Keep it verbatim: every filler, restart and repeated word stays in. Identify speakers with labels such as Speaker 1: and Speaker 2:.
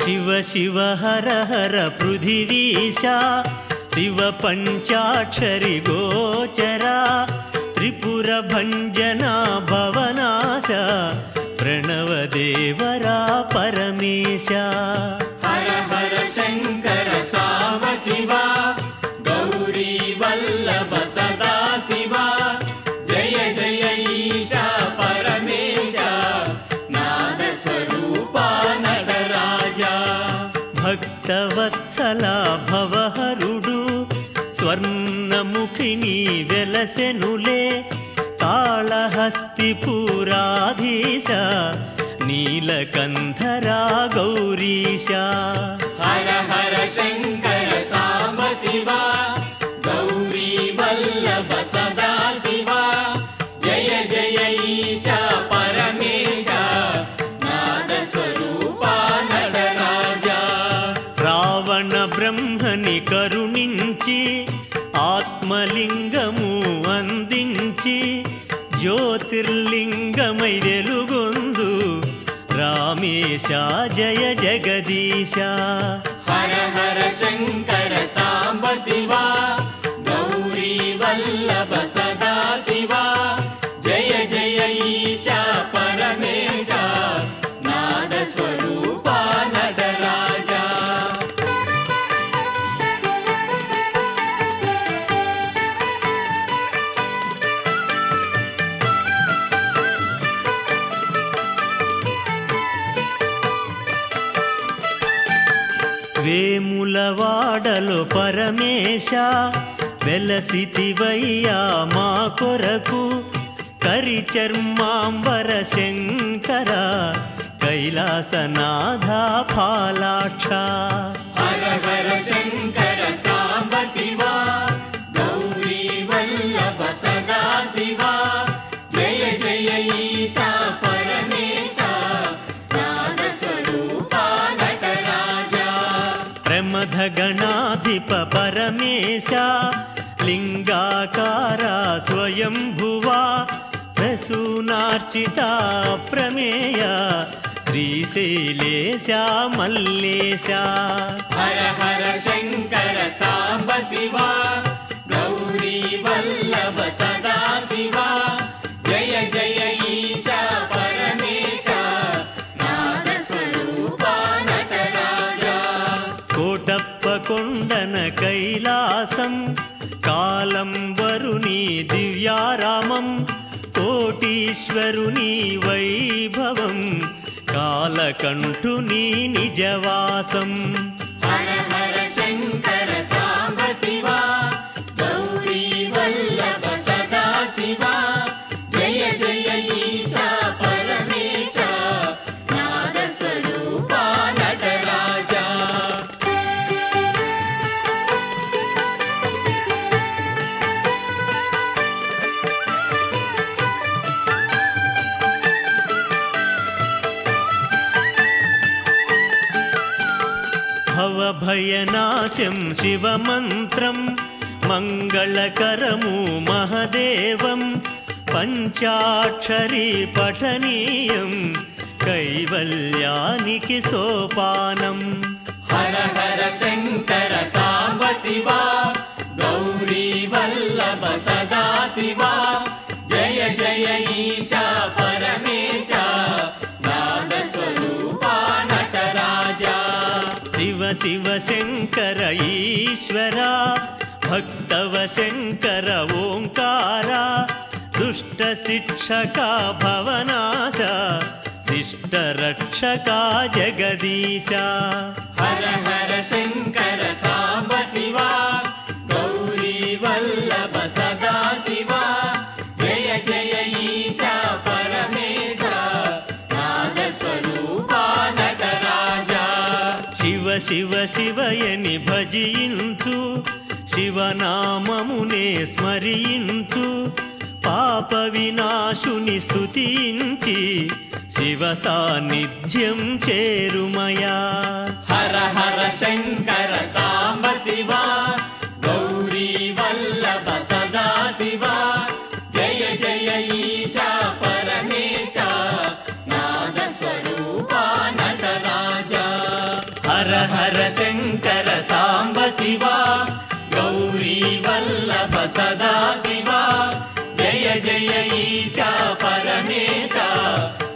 Speaker 1: शिव शिव हर हर पृथिवीशा शिव पंचाक्षरी गोचरा त्रिपुर भंजना भवनाशा प्रणव देवरा परमेशा
Speaker 2: हर हर शंकर साम शिवा गौरी वल्लभ सदा शिवा जय जय ईशा परमेशा नाद स्वरूपा नटराजा
Speaker 1: भक्तवत्सला भवहरुडु स्वर्णमुखिनी वेलसेनुले काళहस्तिपुराधीश नीलकंधरा गौरीशा
Speaker 2: हर हर शंकर साम शिवा गौरी वल्लभ सदा शिवा जय जय ईशा परमेशा नाद स्वरूपा नटराजा
Speaker 1: रावण ब्रह्मनि करुणिंची आत्मलिंगमु अंदिंची ज्योतिर्लिंगमై వెలుగొందు रामेशा जय जगदीशा
Speaker 2: हर हर शंकर सांब शिवा गौरी वल्लभ सदा शिवा जय जय ईशा परमेशा नाद स्वरूपा नटराजा
Speaker 1: వేములవాడలో పరమేశ వెలసితివయ్యా మా కొరకు కరిచర్మాంబర శంకర కైలాసనాథ ఫాలాక్ష
Speaker 2: हर हर शंकर सांब शिवा गौरी वल्लभ सदा शिवा जय जय ईशा परमेशा नाद स्वरूपा नटराजा
Speaker 1: प्रमथ गणाधिप परमेश लिंगाकारा स्वयंभुवा प्रसूनार्चिता प्रमेय श्रीशैलेशा मल्लेशा
Speaker 2: हर हर शंकर सांब शिवा गौरी वल्लभ सदा शिवा जय जय ईशा परमेशा नाद स्वरूपा नटराजा
Speaker 1: कोटप्प कोंडन कैलासं कालं वरुणी दिव्यारामं कोटीश्वरुनी वैभवं कालकंठुनी निजवासं
Speaker 2: हर हर शंकर सांब शिवा गौरी वल्लभ सदा शिवा जय जय ईशा परमेशा नाद स्वरूपा नटराजा
Speaker 1: भवभयनाशं शिवमन्त्रं मङ्गलकरमु महदेवं पञ्चाक्षरी पठनीयं कैवल्यानिकि सोपानम्
Speaker 2: हर हर शंकर सांब शिवा गौरी वल्लभ सदा शिवा जय जय ईशा परमेशा नाद स्वरूपा नटराजा
Speaker 1: शिव शिव शंकर ईश्वरा भक्तव शंकर ओंकारा दुष्ट शिक्षका भवनाशा शिष्ट रक्षका जगदीशा
Speaker 2: हर हर शंकर सांब शिवा गौरी वल्लभ सदा शिवा जय जय ईशा परमेशा नाद स्वरूपा नटराजा
Speaker 1: शिव शिव शिवयनि भजिंचु शिवनाममुने स्मరించు పాప వినాశుని స్తుతించి శివ సాన్నిధ్యం చేరుమయా
Speaker 2: हर हर शंकर सांब शिवा गौरी वल्लभ सदा शिवा जय जय ईशा परमेशा नाद स्वरूपा नटराजा హర శంకర సాంబ శివ గౌరీ వల్లభ సదా శివ జయ జయ ఈశా పరమేశ